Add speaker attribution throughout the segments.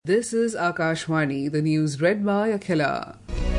Speaker 1: This is Akashvani, the news read by Akhila.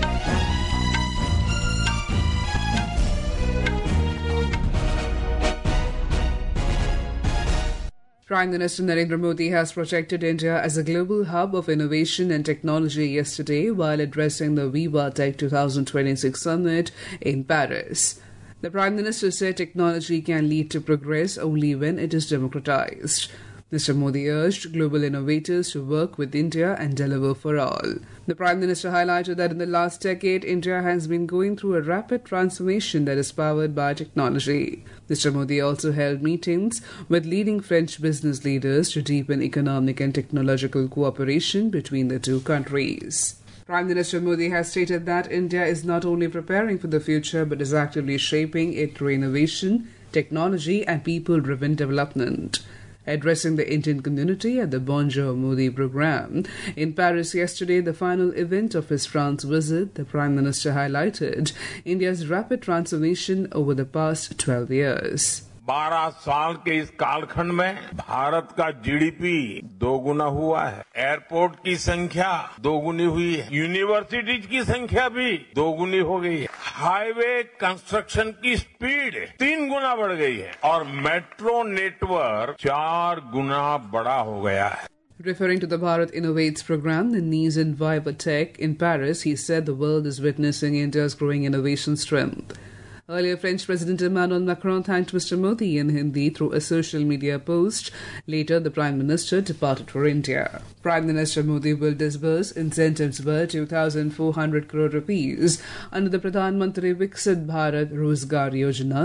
Speaker 1: Prime Minister Narendra Modi has projected India as a global hub of innovation and technology yesterday while addressing the Viva Tech 2026 summit in Paris. The Prime Minister said technology can lead to progress only when it is democratized. Mr. Modi urged global innovators to work with India and deliver for all. The Prime Minister highlighted that in the last decade, India has been going through a rapid transformation that is powered by technology. Mr. Modi also held meetings with leading French business leaders to deepen economic and technological cooperation between the two countries. Prime Minister Modi has stated that India is not only preparing for the future but is actively shaping it through innovation, technology and people-driven development. Addressing the Indian community at the Bonjour Modi programme in Paris yesterday, the final event of his France visit, the Prime Minister highlighted India's rapid transformation over the past 12 years.
Speaker 2: 12 साल के इस कालखंड में भारत का GDP दोगुना हुआ है, airport की संख्या दोगुनी हुई है, यूनिवर्सिटीज की संख्या भी दोगुनी हो गई है, हाईवे कंस्ट्रक्शन की स्पीड 3 गुना बढ़ गई है और मेट्रो नेटवर्क 4 गुना बड़ा हो गया है.
Speaker 1: Referring to the Bharat Innovates program, the Nice and Viva Tech in Paris, he said the world is witnessing India's growing innovation strength. Earlier, French President Emmanuel Macron thanked Mr. Modi in Hindi through a social media post. Later, the Prime Minister departed for India. Prime Minister Modi will disburse incentives worth 2,400 crore rupees under the Pradhan Mantri Viksit Bharat Rozgar Yojana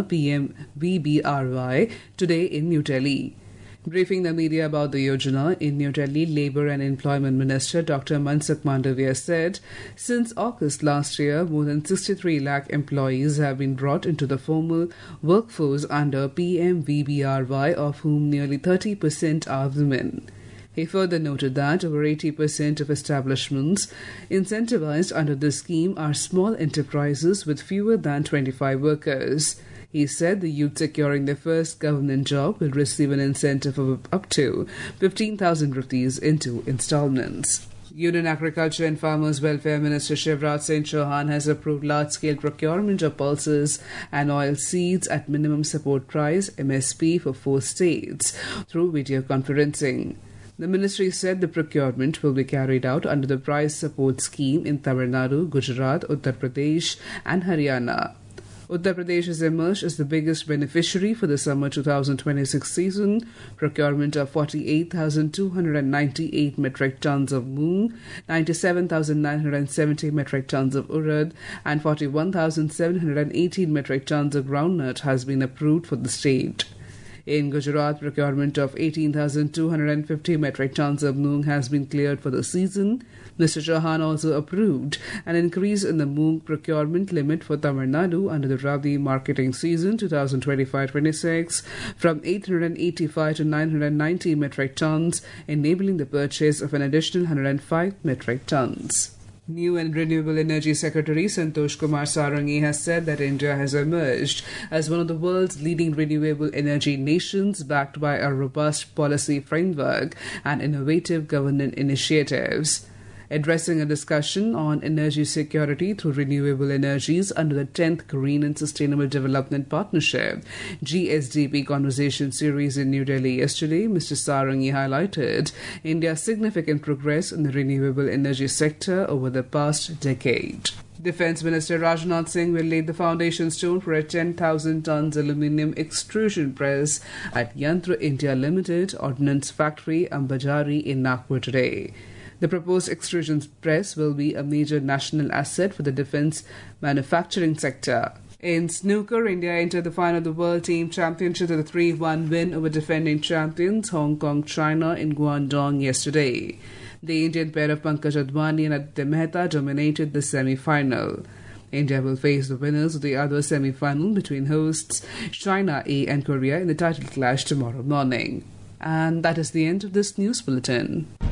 Speaker 1: (PMVBRY) today in New Delhi. Briefing the media about the Yojana in New Delhi, Labour and Employment Minister Dr. Mansukh Mandavia said, since August last year, more than 63 lakh employees have been brought into the formal workforce under PMVBRY, of whom nearly 30% are women. He further noted that over 80% of establishments incentivized under this scheme are small enterprises with fewer than 25 workers. He said the youth securing their first government job will receive an incentive of up to 15,000 rupees into installments. Union Agriculture and Farmers Welfare Minister Shivraj Singh Chauhan has approved large-scale procurement of pulses and oil seeds at minimum support price (MSP) for 4 states through video conferencing. The ministry said the procurement will be carried out under the price support scheme in Tamil Nadu, Gujarat, Uttar Pradesh and Haryana. Uttar Pradesh has emerged as the biggest beneficiary for the summer 2026 season. Procurement of 48,298 metric tons of moong, 97,970 metric tons of urad, and 41,718 metric tons of groundnut has been approved for the state. In Gujarat, procurement of 18,250 metric tons of moong has been cleared for the season. Mr. Chauhan also approved an increase in the moong procurement limit for Tamil Nadu under the Rabi marketing season 2025-26 from 885 to 990 metric tons, enabling the purchase of an additional 105 metric tons. New and Renewable Energy Secretary Santosh Kumar Sarangi has said that India has emerged as one of the world's leading renewable energy nations, backed by a robust policy framework and innovative governance initiatives. Addressing a discussion on energy security through renewable energies under the 10th Green and Sustainable Development Partnership GSDP Conversation Series in New Delhi yesterday, Mr. Sarangi highlighted India's significant progress in the renewable energy sector over the past decade. Defence Minister Rajnath Singh will lay the foundation stone for a 10,000 tons aluminium extrusion press at Yantra India Limited Ordnance Factory, Ambajari in Nagpur today. The proposed extrusion press will be a major national asset for the defence manufacturing sector. In snooker, India entered the final of the World Team Championship with a 3-1 win over defending champions Hong Kong China in Guangdong yesterday. The Indian pair of Pankaj Advani and Aditya Mehta dominated the semi-final. India will face the winners of the other semi-final between hosts China A and Korea in the title clash tomorrow morning. And that is the end of this news bulletin.